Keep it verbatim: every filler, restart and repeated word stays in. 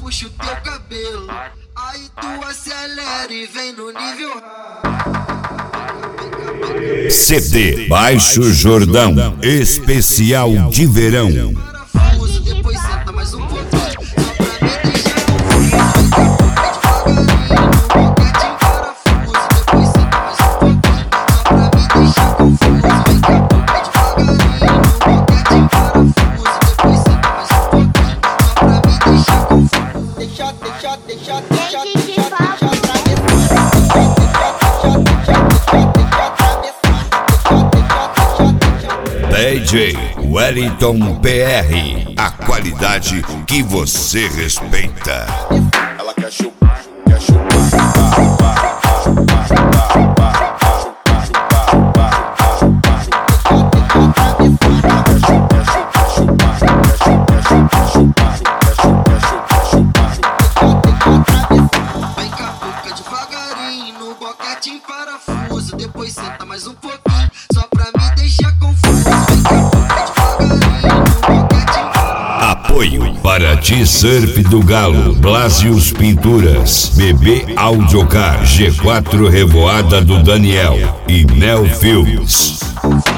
puxa o teu cabelo. Aí tu acelera e vem no nível. C D Baixo Jordão, especial de verão. Parafuso, depois senta mais um pouquinho. D J Wellington P R, a qualidade que você respeita. Ela quer chupar, quer chupar, chupar, chupar, chupar, chupar, Vem cá, boca devagarinho no boquete em parafuso. Depois senta mais um pouquinho, só pra me deixar confuso. Vem cá, boca devagarinho no boquete em parafuso. Apoio para T-Surf do Galo, Blasius Pinturas, B B Audiocar, G quatro Revoada do Daniel e Nel Filmes.